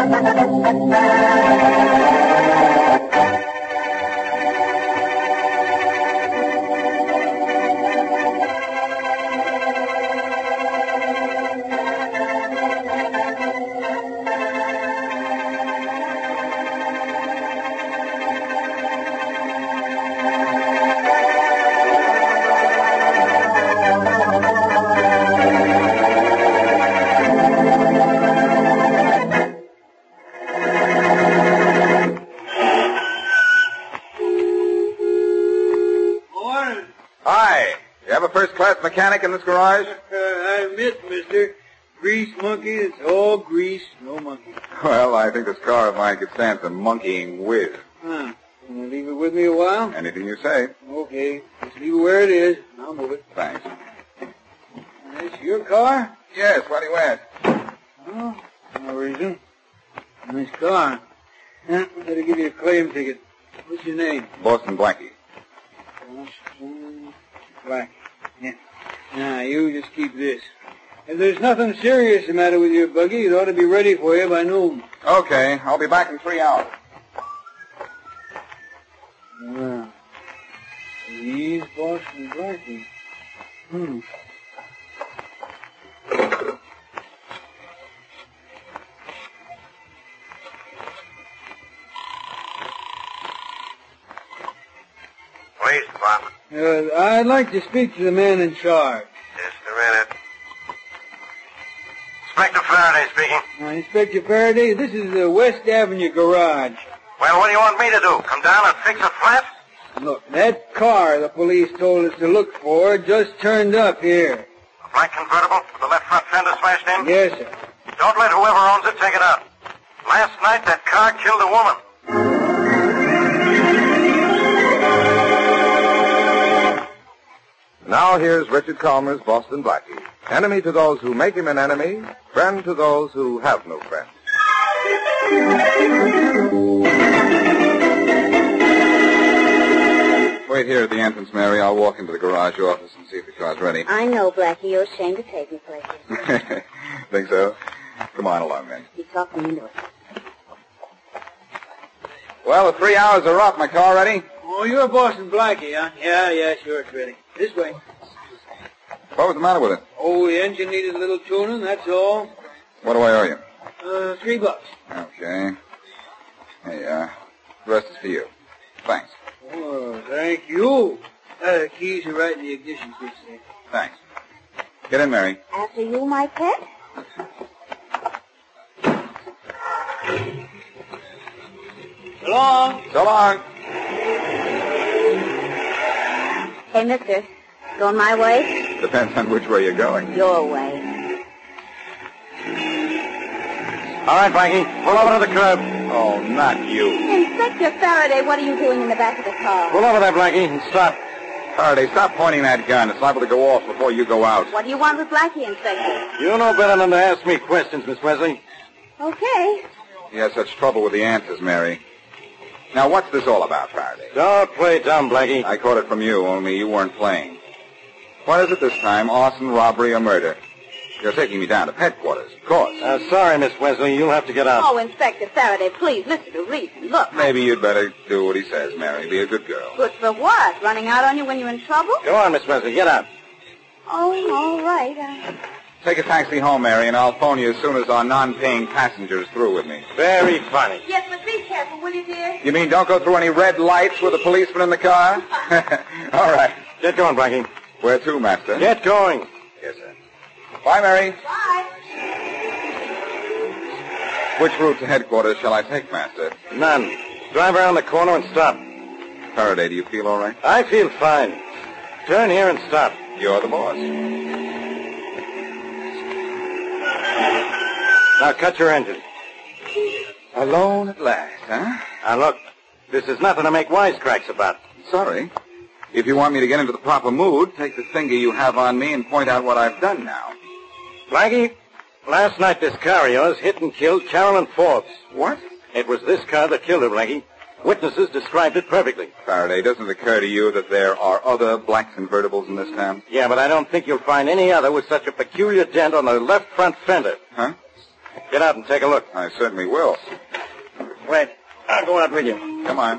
First-class mechanic in this garage? I admit, mister. Grease monkey, it's all grease, no monkey. Well, I think this car of mine could stand some monkeying with. Huh. Can you leave it with me a while? Anything you say. Okay. Just leave it where it is. I'll move it. Thanks. That's your car? Yes, why do you ask? Oh, no reason. Nice car. I better give you a claim ticket. What's your name? Boston Blackie. Boston Blackie. Yeah. Now, you just keep this. If there's nothing serious the matter with your buggy, it ought to be ready for you by noon. Okay, I'll be back in 3 hours. Well, he's Boston Blackie. Police department. I'd like to speak to the man in charge. Just a minute. Inspector Faraday speaking. Inspector Faraday, this is the West Avenue garage. Well, what do you want me to do? Come down and fix a flat? Look, that car the police told us to look for just turned up here. A black convertible with the left front fender smashed in? Yes, sir. Don't let whoever owns it take it out. Last night, that car killed a woman. Now here's Richard Calmer's Boston Blackie. Enemy to those who make him an enemy, friend to those who have no friend. Wait here at the entrance, Mary. I'll walk into the garage office and see if the car's ready. I know, Blackie. You're ashamed to take me places. Think so? Come on along, then. You talk me into it. Well, the 3 hours are up. My car ready? Oh, you're Boston Blackie, huh? Yeah, sure, it's ready. This way. What was the matter with it? Oh, the engine needed a little tuning, that's all. What do I owe you? $3. Okay. Hey, the rest is for you. Thanks. Oh, thank you. The keys are right in the ignition switch there. Thanks. Get in, Mary. After you, my pet? So long. So long. Hey, mister, going my way? Depends on which way you're going. Your way. All right, Blackie. Pull over to the curb. Oh, not you. Inspector Faraday, what are you doing in the back of the car? Pull over there, Blackie, and stop. Faraday, stop pointing that gun. It's liable to go off before you go out. What do you want with Blackie, Inspector? You know better than to ask me questions, Miss Wesley. Okay. You had such trouble with the answers, Mary. Now, what's this all about, Faraday? Don't play dumb, Blackie. I caught it from you, only you weren't playing. What is it this time? Arson, robbery, or murder? You're taking me down to headquarters, of course. Sorry, Miss Wesley. You'll have to get out. Oh, Inspector Faraday, please, listen to reason. Look. Maybe you'd better do what he says, Mary. Be a good girl. Good for what? Running out on you when you're in trouble? Go on, Miss Wesley. Get out. Oh, all right. Take a taxi home, Mary, and I'll phone you as soon as our non-paying passenger is through with me. Very funny. Yes, but be careful, will you, dear? You mean don't go through any red lights with a policeman in the car? All right. Get going, Blackie. Where to, Master? Get going. Yes, sir. Bye, Mary. Bye. Which route to headquarters shall I take, Master? None. Drive around the corner and stop. Faraday, do you feel all right? I feel fine. Turn here and stop. You're the boss. Now cut your engine. Alone at last, huh? Now look, this is nothing to make wisecracks about. Sorry. If you want me to get into the proper mood, take the finger you have on me and point out what I've done now. Blackie, last night this car of yours hit and killed Carolyn Forbes. What? It was this car that killed her, Blackie. Witnesses described it perfectly. Faraday, doesn't it occur to you that there are other black convertibles in this town? Yeah, but I don't think you'll find any other with such a peculiar dent on the left front fender. Huh? Get out and take a look. I certainly will. Wait. I'll go out with you. Come on.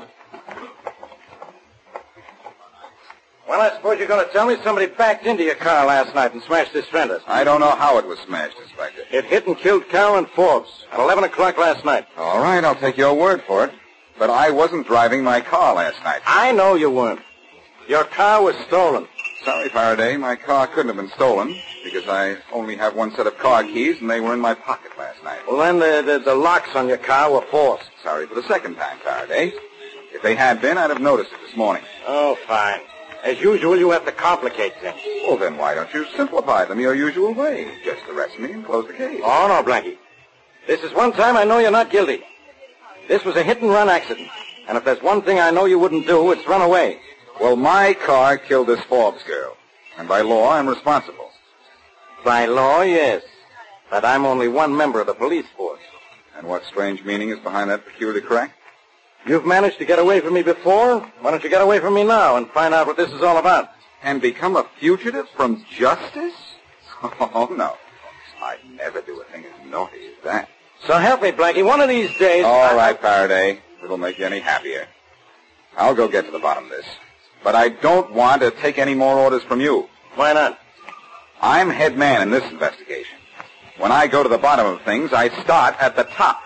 Well, I suppose you're going to tell me somebody backed into your car last night and smashed this fender. I don't know how it was smashed, Inspector. It hit and killed Carolyn Forbes at 11 o'clock last night. All right, I'll take your word for it. But I wasn't driving my car last night. I know you weren't. Your car was stolen. Sorry, Faraday. My car couldn't have been stolen because I only have one set of car keys, and they were in my pocket last night. Well, then the locks on your car were forced. Sorry for the second time, Faraday. If they had been, I'd have noticed it this morning. Oh, fine. As usual, you have to complicate things. Well, then why don't you simplify them your usual way? Just arrest me and close the case. Oh, no, Blackie. This is one time I know you're not guilty. This was a hit-and-run accident. And if there's one thing I know you wouldn't do, it's run away. Well, my car killed this Forbes girl. And by law, I'm responsible. By law, yes. But I'm only one member of the police force. And what strange meaning is behind that peculiar crack? You've managed to get away from me before. Why don't you get away from me now and find out what this is all about? And become a fugitive from justice? Oh, no. I'd never do a thing as naughty as that. So help me, Blackie. One of these days... All right, Faraday. It'll make you any happier. I'll go get to the bottom of this. But I don't want to take any more orders from you. Why not? I'm head man in this investigation. When I go to the bottom of things, I start at the top.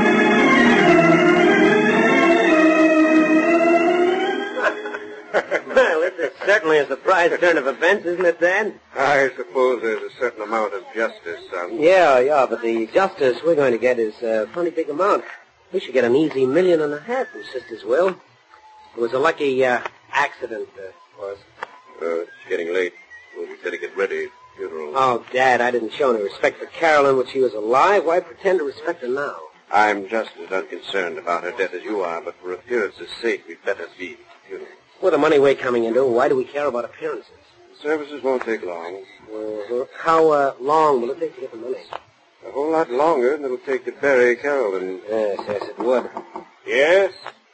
Well, this is certainly a surprise turn of events, isn't it, Dan? I suppose there's a certain amount of justice, son. Yeah, but the justice we're going to get is a funny big amount. We should get an easy $1.5 million from Sister's will. It was a lucky accident for us. It's getting late. We'll be better get ready. Funeral. Oh, Dad, I didn't show any respect for Carolyn when she was alive. Why pretend to respect her now? I'm just as unconcerned about her death as you are, but for appearance's sake, we'd better be at the funeral. With the money we're coming into, why do we care about appearances? The services won't take long. How long will it take to get the money? A whole lot longer than it'll take to bury Carolyn. Yes, it would. Yes?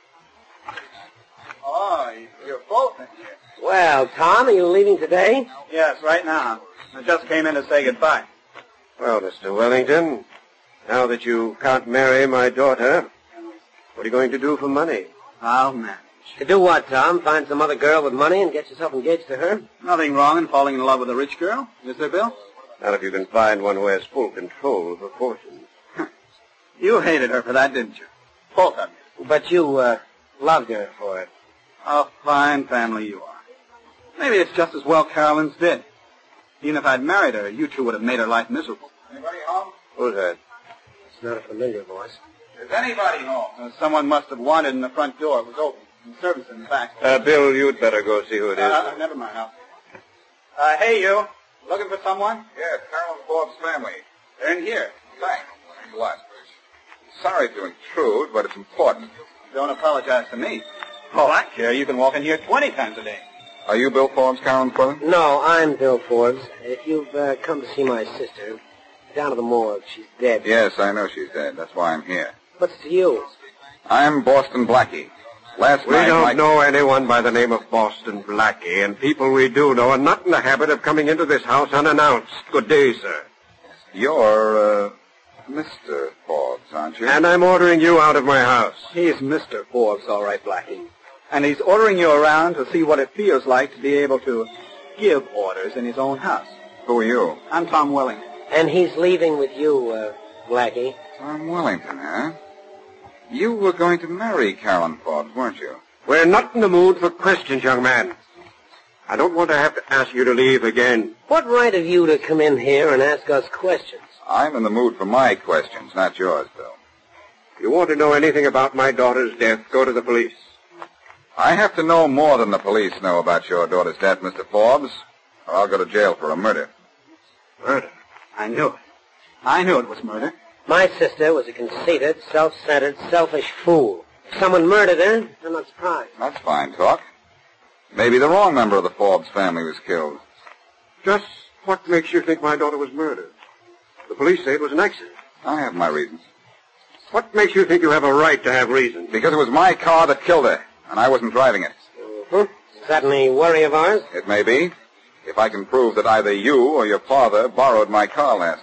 Oh, you're both in here. Well, Tom, are you leaving today? Yes, right now. I just came in to say goodbye. Well, Mr. Wellington, now that you can't marry my daughter, what are you going to do for money? I'll manage. To do what, Tom? Find some other girl with money and get yourself engaged to her? Nothing wrong in falling in love with a rich girl, is there, Bill? Not if you can find one who has full control of her fortune. You hated her for that, didn't you? Both of you. But you, loved her for it. A fine family you are. Maybe it's just as well Carolyn's dead. Even if I'd married her, you two would have made her life miserable. Anybody home? Who's that? It's not a familiar voice. Is anybody home? Someone must have wandered in the front door. It was open. The servants in the back. Bill, you'd better go see who it is. Never mind. Hey, you. Looking for someone? Yes, Carolyn Forbes' family. They're in here. Thanks. Thanks a lot. Sorry to intrude, but it's important. Don't apologize to me. Oh, I care. You can walk in here 20 times a day. Are you Bill Forbes, Carolyn's brother? No, I'm Bill Forbes. If you've come to see my sister, down to the morgue. She's dead. Yes, I know she's dead. That's why I'm here. What's to you? I'm Boston Blackie. Last We night, don't know anyone by the name of Boston Blackie, and people we do know are not in the habit of coming into this house unannounced. Good day, sir. You're, Mr. Forbes, aren't you? And I'm ordering you out of my house. He's Mr. Forbes, all right, Blackie. And he's ordering you around to see what it feels like to be able to give orders in his own house. Who are you? I'm Tom Wellington. And he's leaving with you, Blackie. Tom Wellington, huh? You were going to marry Carolyn Forbes, weren't you? We're not in the mood for questions, young man. I don't want to have to ask you to leave again. What right have you to come in here and ask us questions? I'm in the mood for my questions, not yours, Bill. If you want to know anything about my daughter's death, go to the police. I have to know more than the police know about your daughter's death, Mr. Forbes, or I'll go to jail for a murder. Murder? I knew it. I knew it was murder. My sister was a conceited, self-centered, selfish fool. If someone murdered her, I'm not surprised. That's fine talk. Maybe the wrong member of the Forbes family was killed. Just what makes you think my daughter was murdered? The police say it was an accident. I have my reasons. What makes you think you have a right to have reasons? Because it was my car that killed her, and I wasn't driving it. Is that any worry of ours? It may be, if I can prove that either you or your father borrowed my car last night.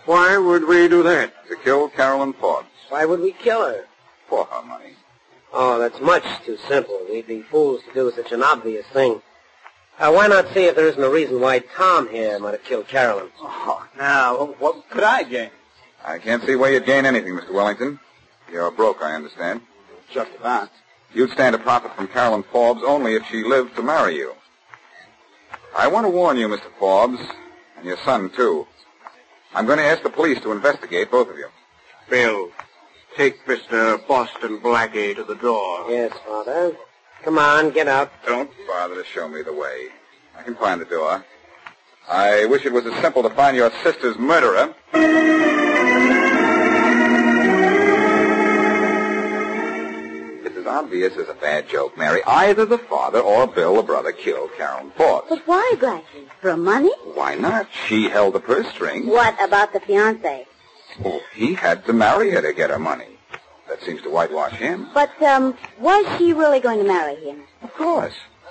Why would we do that? To kill Carolyn Forbes. Why would we kill her? For her money. Oh, that's much too simple. We'd be fools to do such an obvious thing. Why not see if there isn't a reason why Tom here might have killed Carolyn? Oh, now, what could I gain? I can't see where you'd gain anything, Mr. Wellington. You're broke, I understand. Just about. You'd stand to profit from Carolyn Forbes only if she lived to marry you. I want to warn you, Mr. Forbes, and your son, too. I'm going to ask the police to investigate both of you. Bill, take Mr. Boston Blackie to the door. Yes, Father. Come on, get out. Don't bother to show me the way. I can find the door. I wish it was as simple to find your sister's murderer. It's as obvious as a bad joke, Mary. Either the father or Bill, the brother, killed Carolyn Forbes. But why, Blackie? For money? Why not? She held the purse strings. What about the fiancé? Oh, he had to marry her to get her money. That seems to whitewash him. But, was she really going to marry him? Of course.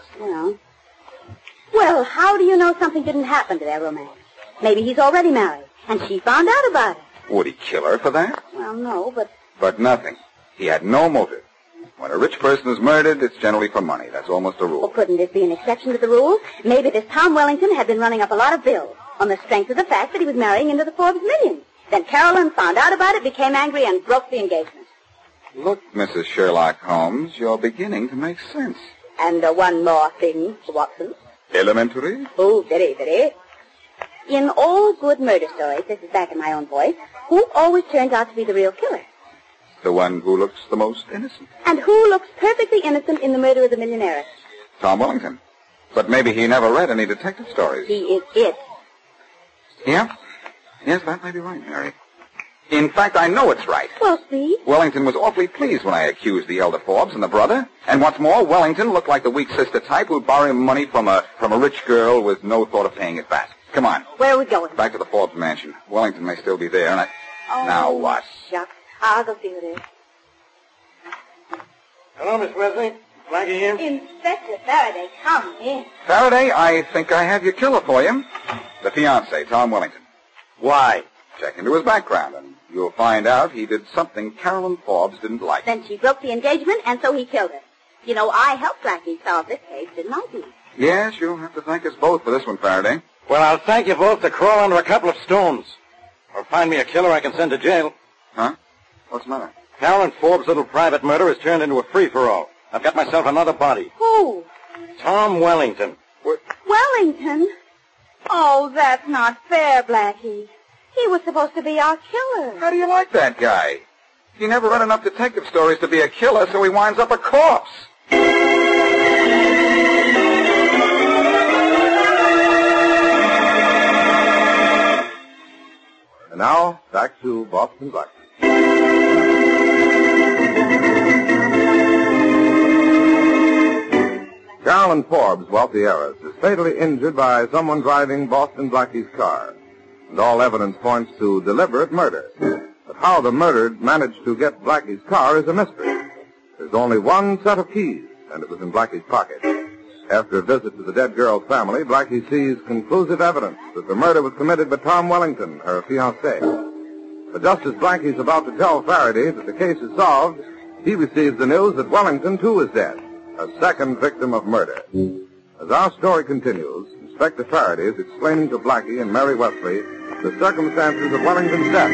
Well, how do you know something didn't happen to their romance? Maybe he's already married, and she found out about it. Would he kill her for that? Well, no, but... But nothing. He had no motive. When a rich person is murdered, it's generally for money. That's almost a rule. Well, couldn't it be an exception to the rule? Maybe this Tom Wellington had been running up a lot of bills on the strength of the fact that he was marrying into the Forbes million. Then Carolyn found out about it, became angry, and broke the engagement. Look, Mrs. Sherlock Holmes, you're beginning to make sense. And one more thing, Watson. Elementary? Oh, very, very. In all good murder stories, this is back in my own voice, who always turns out to be the real killer? The one who looks the most innocent. And who looks perfectly innocent in The Murder of the Millionaire? Tom Wellington. But maybe he never read any detective stories. He is it. Yeah? Yes, that may be right, Mary. In fact, I know it's right. Well, see? Wellington was awfully pleased when I accused the elder Forbes and the brother. And what's more, Wellington looked like the weak sister type who'd borrow him money from a rich girl with no thought of paying it back. Come on. Where are we going? Back to the Forbes mansion. Wellington may still be there, and Oh, now what? Shucks. I'll go see who it is. Hello, Miss Wesley. Blackie here. Inspector Faraday, come in. Faraday, I think I have your killer for you. The fiancé, Tom Wellington. Why? Check into his background, and you'll find out he did something Carolyn Forbes didn't like. Then she broke the engagement, and so he killed her. You know, I helped Blackie solve this case, didn't I, Pete? Yes, you'll have to thank us both for this one, Faraday. Well, I'll thank you both to crawl under a couple of stones. Or find me a killer I can send to jail. Huh? What's the matter? Carolyn Forbes' little private murder has turned into a free-for-all. I've got myself another body. Who? Tom Wellington. Wellington? Oh, that's not fair, Blackie. He was supposed to be our killer. How do you like that guy? He never read enough detective stories to be a killer, so he winds up a corpse. And now, back to Boston Blackie. Carolyn Forbes, wealthy heiress, is fatally injured by someone driving Boston Blackie's car. And all evidence points to deliberate murder. But how the murdered managed to get Blackie's car is a mystery. There's only one set of keys, and it was in Blackie's pocket. After a visit to the dead girl's family, Blackie sees conclusive evidence that the murder was committed by Tom Wellington, her fiancé. But just as Blackie's about to tell Faraday that the case is solved, he receives the news that Wellington, too, is dead, a second victim of murder. As our story continues, Inspector Faraday is explaining to Blackie and Mary Wesley the circumstances of Wellington's death.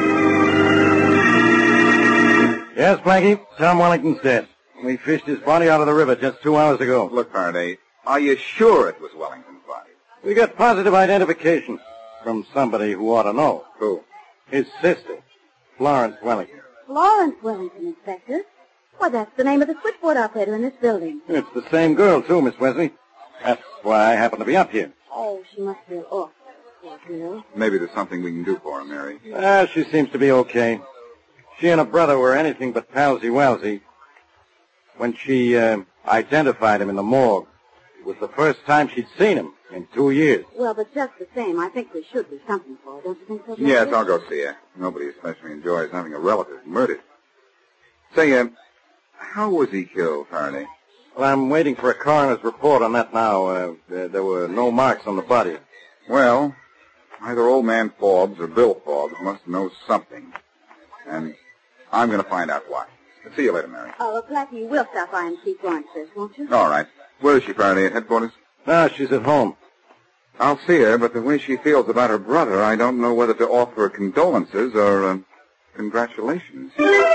Yes, Blackie, Tom Wellington's dead. We fished his body out of the river just 2 hours ago. Look, Faraday, are you sure it was Wellington's body? We got positive identification from somebody who ought to know. Who? His sister, Florence Wellington. Florence Wellington, Inspector. Why, that's the name of the switchboard operator in this building. It's the same girl, too, Miss Wesley. That's why I happen to be up here. Oh, she must feel awful, poor girl. Maybe there's something we can do for her, Mary. She seems to be okay. She and her brother were anything but palsy-walsy. When she identified him in the morgue, it was the first time she'd seen him in 2 years. Well, but just the same, I think we should do something for her, don't you think so, Blackie? Yes, I'll go see her. Nobody especially enjoys having a relative murdered. Say, how was he killed, Faraday? Well, I'm waiting for a coroner's report on that now. There were no marks on the body. Well, Either old man Forbes or Bill Forbes must know something. And I'm going to find out what. See you later, Mary. Oh, Blackie, you will stop by and see Florence first, won't you? All right. Where is she, Faraday? At headquarters? No, she's at home. I'll see her, but the way she feels about her brother, I don't know whether to offer her condolences or congratulations.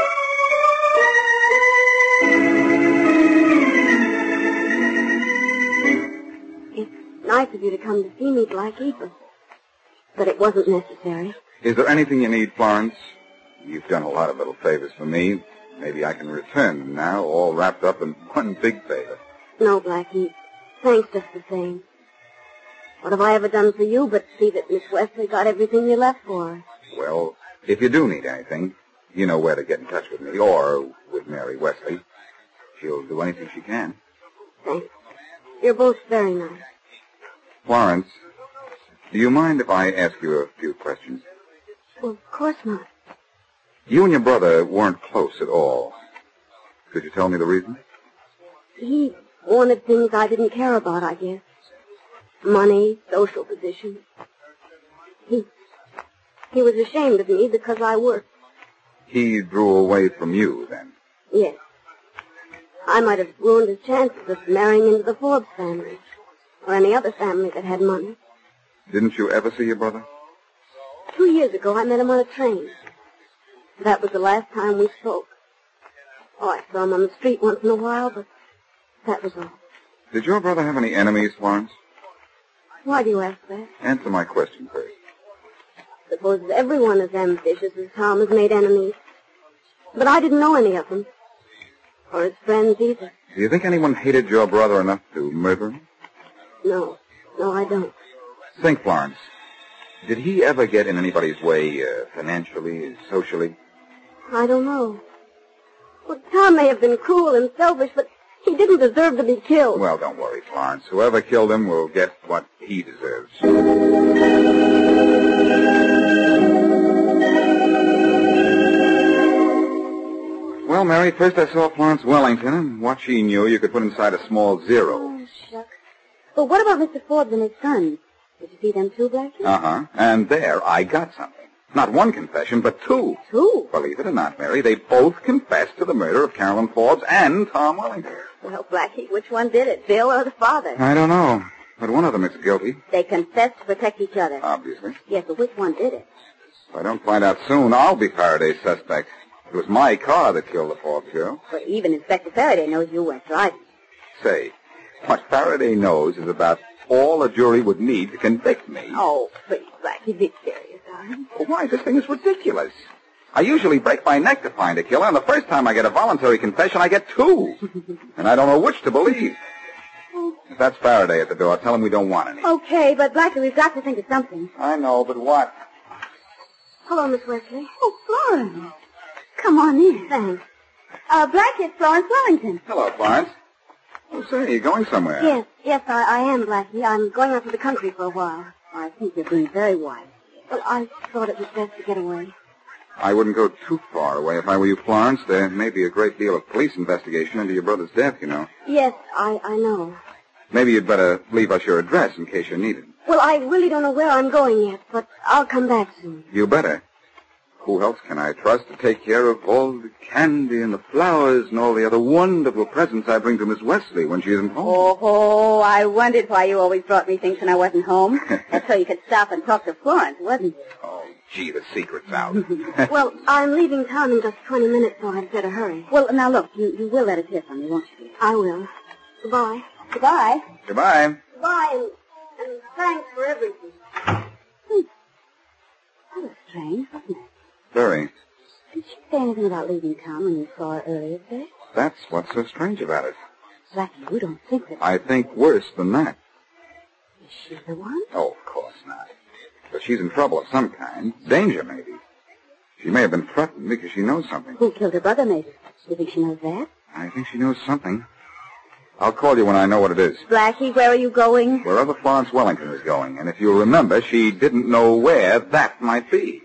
It's nice of you to come to see me, Blackie, but it wasn't necessary. Is there anything you need, Florence? You've done a lot of little favors for me. Maybe I can return them now, all wrapped up in one big favor. No, Blackie. Thanks just the same. What have I ever done for you but see that Miss Wesley got everything you left for her? Well, if you do need anything, you know where to get in touch with me or with Mary Wesley. She'll do anything she can. Thanks. You're both very nice. Florence, do you mind if I ask you a few questions? Well, of course not. You and your brother weren't close at all. Could you tell me the reason? He wanted things I didn't care about, I guess. Money, social position. He was ashamed of me because I worked. He drew away from you, then? Yes. I might have ruined his chances of marrying into the Forbes family, or any other family that had money. Didn't you ever see your brother? 2 years ago, I met him on a train. That was the last time we spoke. Oh, I saw him on the street once in a while, but that was all. Did your brother have any enemies, Florence? Why do you ask that? Answer my question first. Suppose everyone is ambitious as Tom has made enemies. But I didn't know any of them. Or his friends either. Do you think anyone hated your brother enough to murder him? No, I don't. Think, Florence. Did he ever get in anybody's way, financially, socially? I don't know. Well, Tom may have been cruel and selfish, but he didn't deserve to be killed. Well, don't worry, Florence. Whoever killed him will get what he deserves. Well, Mary, first I saw Florence Wellington, and what she knew you could put inside a small zero. Oh, shucks. But what about Mr. Forbes and his son? Did you see them too, Blackie? Uh-huh. And there I got something. Not one confession, but two. Two? Believe it or not, Mary, they both confessed to the murder of Carolyn Forbes and Tom Wellington. Well, Blackie, which one did it, Bill or the father? I don't know, but one of them is guilty. They confessed to protect each other. Obviously. Yes, but which one did it? If I don't find out soon, I'll be Faraday's suspect. It was my car that killed the Forbes girl. But even Inspector Faraday knows you weren't driving. Say, what Faraday knows is about all a jury would need to convict me. Oh, please, Blackie, be serious, darling. Well, why? This thing is ridiculous. I usually break my neck to find a killer, and the first time I get a voluntary confession, I get two. And I don't know which to believe. If that's Faraday at the door, tell him we don't want any. Okay, but Blackie, we've got to think of something. I know, but what? Hello, Miss Wesley. Oh, Florence. Come on in. Thanks. Blackie, it's Florence Wellington. Hello, Florence. Oh, say, you going somewhere? Yes, I am, Blackie. I'm going out to the country for a while. I think you're doing very wise. Well, I thought it was best to get away. I wouldn't go too far away if I were you, Florence. There may be a great deal of police investigation into your brother's death, you know. Yes, I know. Maybe you'd better leave us your address in case you're needed. Well, I really don't know where I'm going yet, but I'll come back soon. You better. Who else can I trust to take care of all the candy and the flowers and all the other wonderful presents I bring to Miss Wesley when she isn't home? Oh, I wondered why you always brought me things when I wasn't home. That's so you could stop and talk to Florence, wasn't it? Oh, gee, the secret's out. Well, I'm leaving town in just 20 minutes, so I'd better hurry. Well, now look, you will let us hear from me, won't you? I will. Goodbye. Goodbye. Goodbye. Goodbye, and thanks for everything. That was strange, wasn't it? Very. Did she say anything about leaving town when you saw her earlier today? That's what's so strange about it. Blackie, you don't think that... I think worse than that. Is she the one? Oh, of course not. But she's in trouble of some kind. Danger, maybe. She may have been threatened because she knows something. Who killed her brother, maybe? You think she knows that? I think she knows something. I'll call you when I know what it is. Blackie, where are you going? Wherever Florence Wellington is going. And if you'll remember, she didn't know where that might be.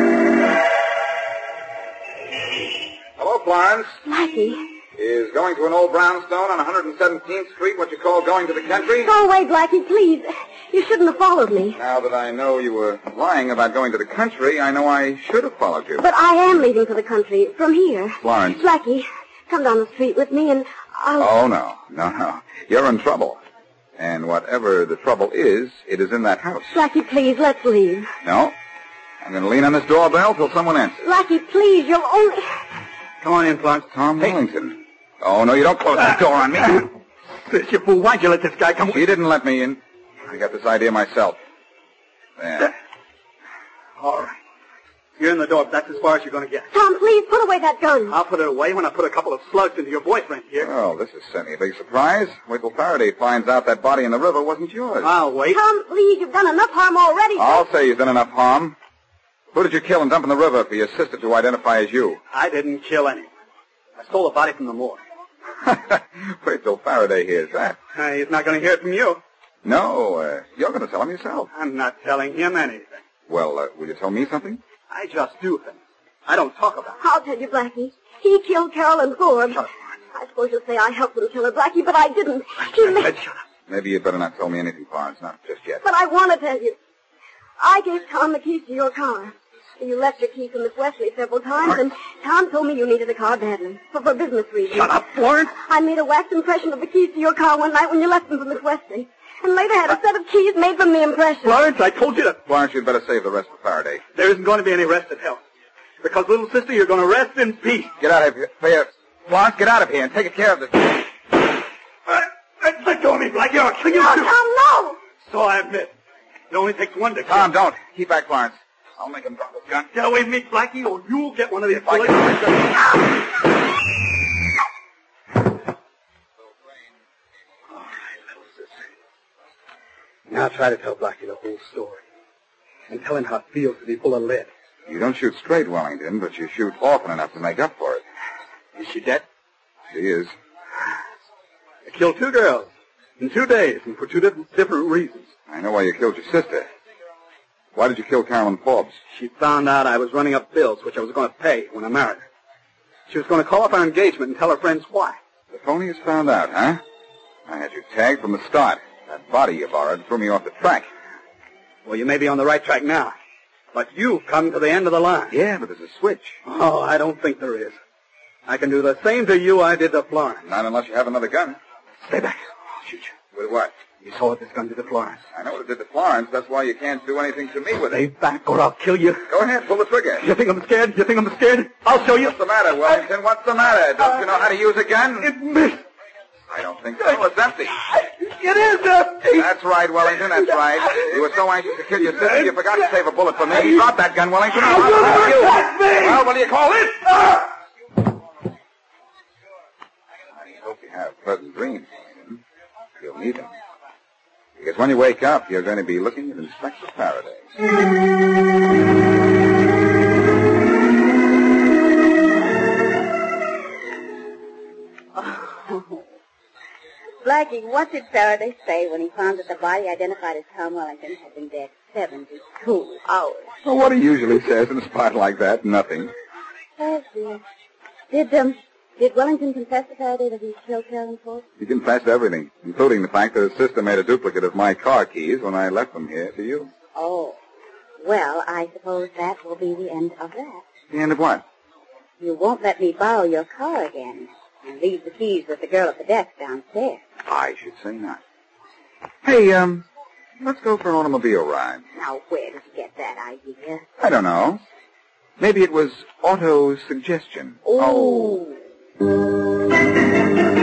Hello, Florence. Blackie. Is going to an old brownstone on 117th Street what you call going to the country? Go away, Blackie, please. You shouldn't have followed me. Now that I know you were lying about going to the country, I know I should have followed you. But I am leaving for the country from here. Florence. Blackie, come down the street with me and I'll... Oh, no. No. You're in trouble. And whatever the trouble is, it is in that house. Blackie, please, let's leave. No. I'm going to lean on this doorbell till someone answers. Blackie, please, you'll only... Come on in, Florence. Tom Wellington. Oh, no, you don't close that door on me. This, you fool. Why'd you let this guy come? She didn't let me in. I got this idea myself. There. All right. You're in the door, but that's as far as you're going to get. Tom, please, put away that gun. I'll put it away when I put a couple of slugs into your boyfriend here. Oh, this is certainly a big surprise. Wait till Faraday finds out that body in the river wasn't yours. I'll wait. Tom, please, you've done enough harm already. I'll say you've done enough harm. Who did you kill and dump in the river for your sister to identify as you? I didn't kill anyone. I stole a body from the morgue. Wait till Faraday hears that. He's not going to hear it from you. No, you're going to tell him yourself. I'm not telling him anything. Well, will you tell me something? I just do things. I don't talk about it. I'll tell you, Blackie. He killed Carolyn Forbes. Shut up, I suppose you'll say I helped him kill her, Blackie, but I didn't. He I made... said shut up. Maybe you'd better not tell me anything, Florence. Not just yet. But I want to tell you. I gave Tom the keys to your car. You left your key from Miss Wesley several times, and Tom told me you needed a car badly, for business reasons. Shut up, Florence. I made a wax impression of the keys to your car one night when you left them for Miss Wesley, and later had a set of keys made from the impression. Florence, I told you to... Florence, you'd better save the rest for Faraday. There isn't going to be any rest at hell. Because, little sister, you're going to rest in peace. Get out of here. Florence, get out of here and take care of this. Let go of me, Blackie. I'll kill you, No, too. Tom, no! So I admit. It only takes one to kill. Tom, don't. Keep back, Florence. I'll make him drop his gun. Get away from me, Blackie, or you'll get one of these If I bullets. All right, little sister. Now try to tell Blackie the whole story. And tell him how it feels to be full of lead. You don't shoot straight, Wellington, but you shoot often enough to make up for it. Is she dead? She is. I killed 2 girls in 2 days and for 2 different reasons. I know why you killed your sister. Why did you kill Carolyn Forbes? She found out I was running up bills, which I was going to pay when I married her. She was going to call off our engagement and tell her friends why. The phony has found out, huh? I had you tagged from the start. That body you borrowed threw me off the track. Well, you may be on the right track now. But you've come to the end of the line. Yeah, but there's a switch. Oh, I don't think there is. I can do the same to you I did to Florence. Not unless you have another gun. Stay back. I'll shoot you. With what? You saw what this gun did to Florence. I know what it did to Florence. That's why you can't do anything to me with Stay it. back or I'll kill you. Go ahead, pull the trigger. You think I'm scared? You think I'm scared? I'll show you. What's the matter, Wellington? What's the matter? Don't you know how to use a gun? It missed. I don't think so. It's empty. It is empty. That's right, Wellington. That's right. You were so anxious to kill your sister, you forgot to save a bullet for me. Drop that gun, Wellington. I'll have you. Well, what do you call it? I hope you have pleasant dreams, Wellington. You'll need them. Because when you wake up, you're going to be looking at Inspector Faraday. Oh. Blackie, what did Faraday say when he found that the body identified as Tom Wellington had been dead 72 hours? Well, what he usually says in a spot like that, nothing. Oh, dear. Did Wellington confess to Faraday that he killed Carolyn Forbes? He confessed everything, including the fact that his sister made a duplicate of my car keys when I left them here to you. Oh. Well, I suppose that will be the end of that. The end of what? You won't let me borrow your car again and leave the keys with the girl at the desk downstairs. I should say not. Hey, let's go for an automobile ride. Now, where did you get that idea? I don't know. Maybe it was auto-suggestion. Oh.